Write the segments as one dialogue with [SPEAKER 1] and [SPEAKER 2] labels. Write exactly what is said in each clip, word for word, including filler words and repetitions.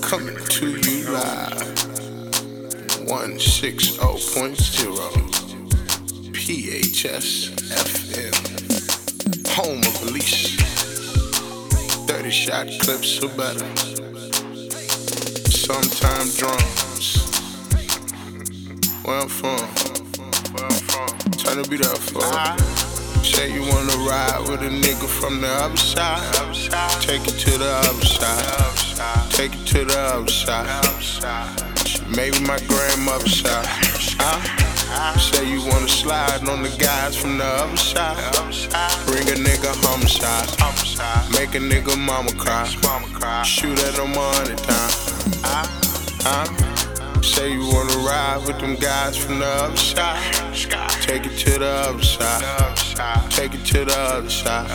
[SPEAKER 1] coming to you live. one sixty point zero P H S F M, home of Alicia. thirty shot clips or better. Sometime drums. Where I'm from. Turn the beat up for uh-huh. Say you wanna ride with a nigga from the other side. Take it to the other side. Take it to the other side. Maybe my grandmother's side. Huh? Say you wanna slide on the guys from the other side. Bring a nigga homicide. Make a nigga mama cry. Shoot at them all the time. Huh? Say you wanna ride with them guys from the other side. Take it to the other side. Take it to the other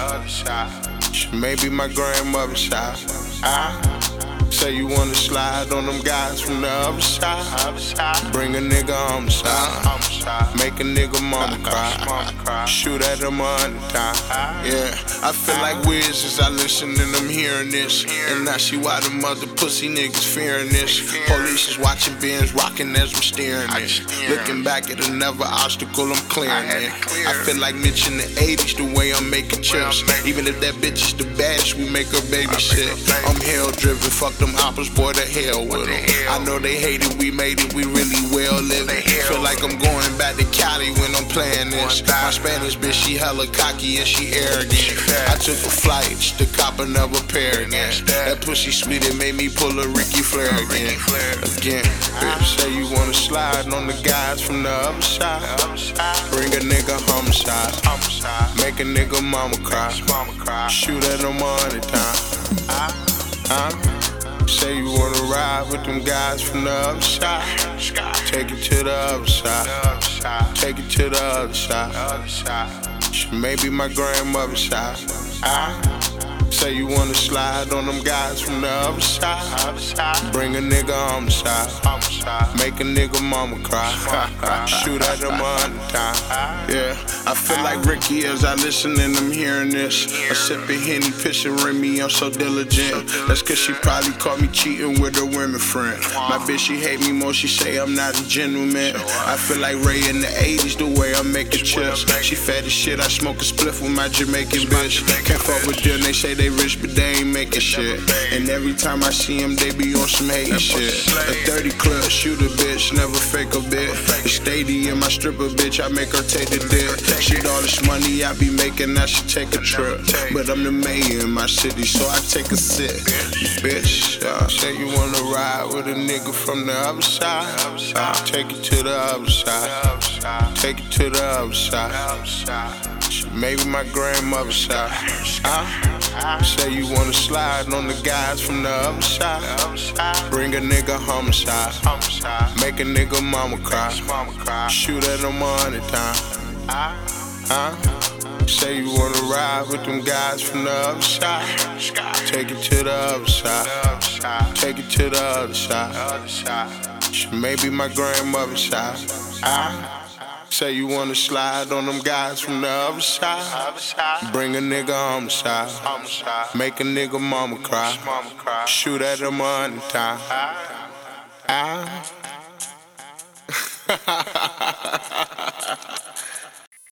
[SPEAKER 1] side. Maybe my grandmother's side. Huh? Say you wanna slide on them guys from the other side. Bring a nigga homicide. Make a nigga mama cry. Shoot at them all the time. Yeah, I feel like Wiz as I listen and I'm hearing this. And I see why the mother pussy niggas fearing this. Police is watching bins rocking as I'm steering it. Looking back at another obstacle, I'm clearing it. I feel like Mitch in the eighties, the way I'm making chips. Even if that bitch is the baddest, we make her babysit. I'm hell driven, fuck them hoppers, boy, the hell with them. I know they hate it, we made it, we really well living. Feel like I'm going back to Cali when I'm playing this. My Spanish bitch, she hella cocky and she arrogant. I took a flight, the cop another pair again. That pussy sweet, it made me pull a Ricky Flair again. Again, bitch, say you wanna slide on the guys from the other side. Bring a nigga homicide. Make a nigga mama cry. Shoot at them all the time. Huh? Say you wanna ride with them guys from the other side. Take it to the other side. Take it to the other side. Maybe my grandmother's side. I say you wanna slide on them guys from the other side. Bring a nigga homicide. Make a nigga mama cry. Shoot at them all the time. Yeah, I feel like Ricky as I listen and I'm hearing this. A sip of Henny, picturing me, I'm so diligent. That's cause she probably caught me cheating with her women friend. My bitch, she hate me more, she say I'm not a gentleman. I feel like Ray in the eighties, the way I'm making chips. She fat as shit, I smoke a spliff with my Jamaican bitch. Can't fuck with them, they say they rich, but they ain't making shit. And every time I see them, they be on some hating shit. A thirty club, shoot a bitch, never fake a bit. The stadium, my stripper bitch, I make her take the dick. Shit, all this money I be making, I should take a trip. But I'm the mayor in my city, so I take a sip. Bitch, uh, say you wanna ride with a nigga from the other side. Uh, take it to the other side. Take it to the other side. Maybe my grandmother's side. Uh, say you wanna slide on the guys from the other side. Bring a nigga homicide. Make a nigga mama cry. Shoot at them all the time. Uh, say you wanna ride with them guys from the other side. Take it to the other side. Take it to the other side. Maybe my grandmother's side. Uh, Say you wanna slide on them guys from the other side. Bring a nigga homicide. Make a nigga mama cry. Shoot at them all the time. Ah.